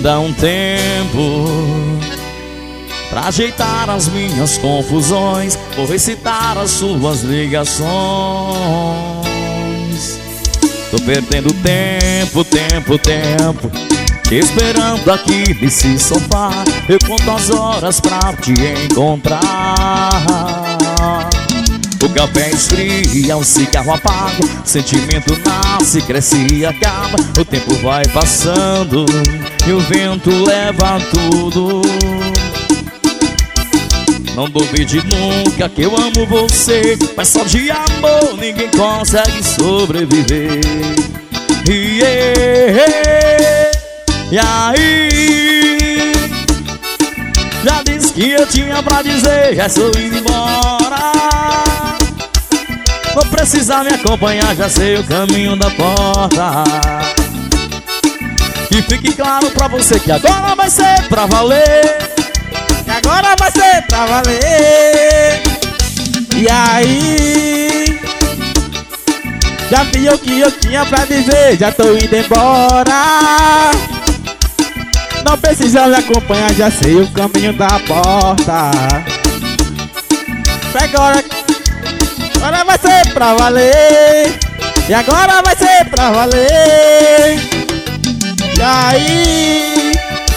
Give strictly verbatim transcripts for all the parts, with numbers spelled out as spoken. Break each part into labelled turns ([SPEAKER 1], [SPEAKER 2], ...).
[SPEAKER 1] dá um tempo pra ajeitar as minhas confusões. Vou recitar as suas ligações. Tô perdendo tempo, tempo, tempo, te esperando aqui nesse sofá. Eu conto as horas pra te encontrar. O café esfria, um cigarro apaga, sentimento nasce, cresce e acaba. O tempo vai passando e o vento leva tudo. Não duvide nunca que eu amo você, mas só de amor ninguém consegue sobreviver. E, e aí, já disse que eu tinha pra dizer, já estou indo embora. Não precisa me acompanhar, já sei o caminho da porta. E fique claro pra você que agora vai ser pra valer. Que agora vai ser pra valer. E aí, já vi o que eu tinha pra dizer, já tô indo embora. Não precisa me acompanhar, já sei o caminho da porta. Agora, agora vai ser pra valer. E agora vai ser pra valer. E aí,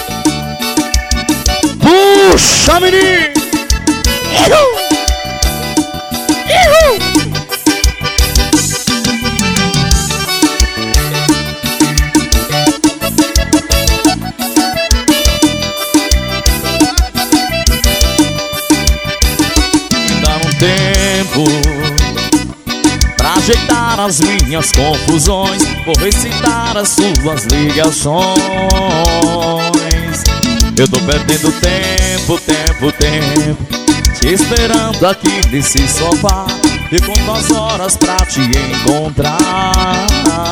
[SPEAKER 1] puxa, menino! Ihu! Ihu! Dá um tempo pra ajeitar as minhas confusões. Vou recitar as suas ligações. Eu tô perdendo tempo, tempo, tempo, te esperando aqui nesse sofá. E conto as horas pra te encontrar.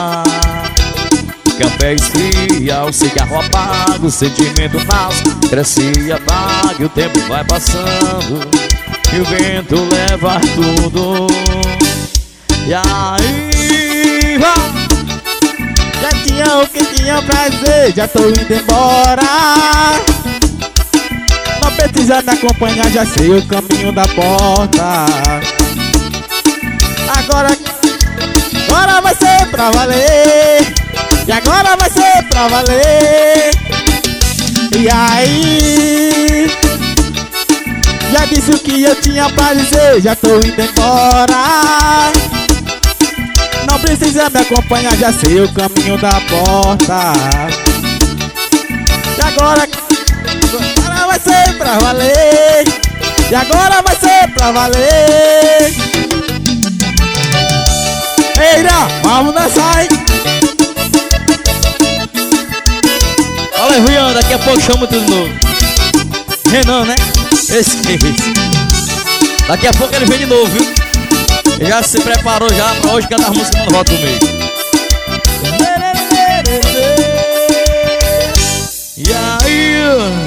[SPEAKER 1] O café esfria, o cigarro apaga, o sentimento nasce, cresce e apaga. E o tempo vai passando e o vento leva tudo. E aí, vai! Já tinha o que tinha pra dizer, já tô indo embora. Não precisa me acompanhar, já sei o caminho da porta. Agora, agora vai ser pra valer. E agora vai ser pra valer. E aí, já disse o que eu tinha pra dizer, já tô indo embora. Não precisa me acompanhar, já sei o caminho da porta. E agora, agora vai ser pra valer. E agora vai ser pra valer. Eira, vamos dançar, hein? Olha, Rian, daqui a pouco chama tudo de novo. Renan, né? Esse que é esse. Daqui a pouco ele vem de novo, viu? Ele já se preparou já pra hoje cantar a música no Roto Comigo. E aí?